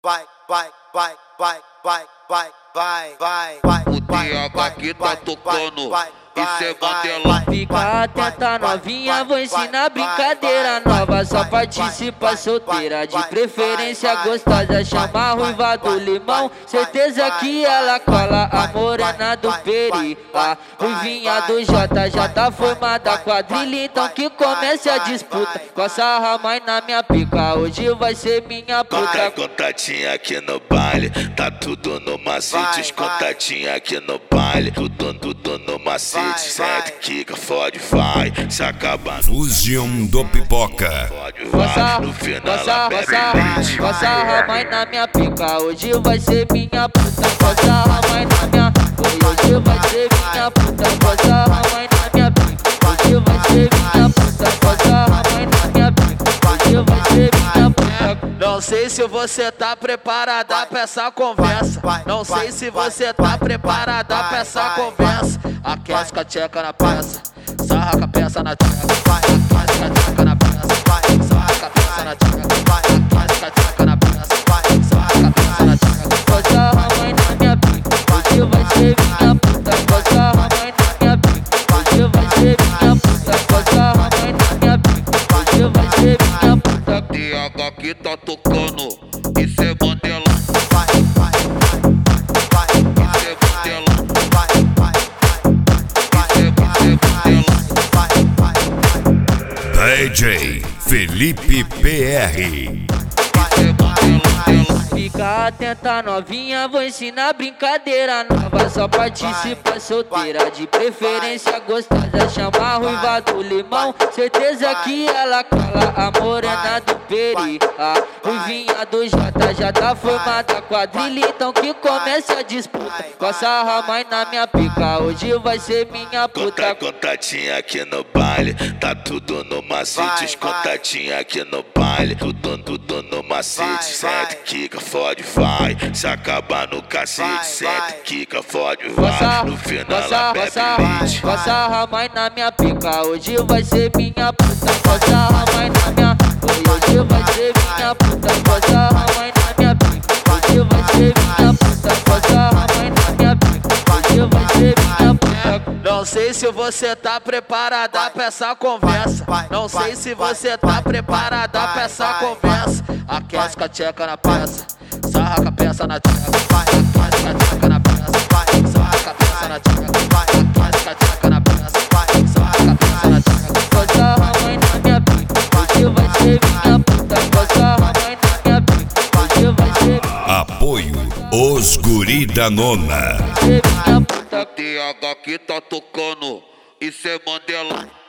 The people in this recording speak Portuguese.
vai, vai, vai, vai, vai, vai, vai, vai, vai. O DH que tá tocando, isso é Mandela. Fica atenta novinha, vou ensinar brincadeira nova. Só participa solteira, de preferência gostosa. Chama a ruiva do limão, certeza que ela cola. A morena do peri, a ruivinha do Jota. Já tá formada a quadrilha, então que comece a disputa. Coça a rama na minha pica, hoje vai ser minha puta. Contatinha aqui no baile, tá tudo no macete. Os contatinhos aqui no baile, tudo no macete. Sente, quica, fode, vai. Se acaba no Fusion do Pipoca. no final ela bebe leite. Coça a rama na minha pica, hoje vai ser minha puta. Coça a rama na minha pica, hoje vai ser minha puta. Coça a rama na minha pica, hoje vai ser minha puta. Coça a rama na minha pica, hoje vai ser minha puta. Não sei se você tá preparada pra essa conversa. Não sei se você tá preparada pra essa conversa. Aquece com a tcheca na peça, sarra com a peça na tcheca. Aquece com a tcheca na peça, sarra com a peça na tcheca. Aquece com a tcheca na peça, sarra com a peça na tcheca. Coça a rama na minha pica, hoje vai ser minha puta. Coça a rama na minha pica, hoje vai ser minha puta. Coça a rama na minha pica, hoje vai ser minha puta. DH que tá tocando, isso é Mandela. DJ Felipe PR. Fica atenta novinha, vou ensinar brincadeira nova. Só participa solteira, de preferência gostosa. Chama a ruiva do limão, certeza que ela cola. A morena do peri, a ruivinha do Jota. Já tá formada a quadrilha, então que comece a disputa. Coça a rama na minha pica, hoje vai ser minha puta. Contatinha aqui no baile, tá tudo no macete. Os contatinhos aqui no baile, tudo no macete. Sente, quica, fode, vai. Se acaba no cacete, sente, quica, fode, vai. No final ela bebe leite. Coça a rama na minha pica, hoje vai ser minha puta. Coça a rama na minha pica, hoje vai ser minha puta. Coça a rama na minha pica, hoje vai ser minha puta. Coça a rama na minha pica, hoje vai ser minha puta. Não sei se você tá preparada pra essa conversa. Não sei se você tá preparada pra essa conversa. Aquece com a tcheca na peça, sarra com a peça na tcheca. Aquece com a tcheca na peça, sarra com a peça na tcheca. Aquece com a tcheca na peça, sarra com a peça na tcheca. Coça a rama na minha pica, hoje vai ser minha puta. Coça a rama na minha pica, hoje vai ser Apoio Os Guri da Nona. minha puta. DH que tá tocando, isso é Mandela.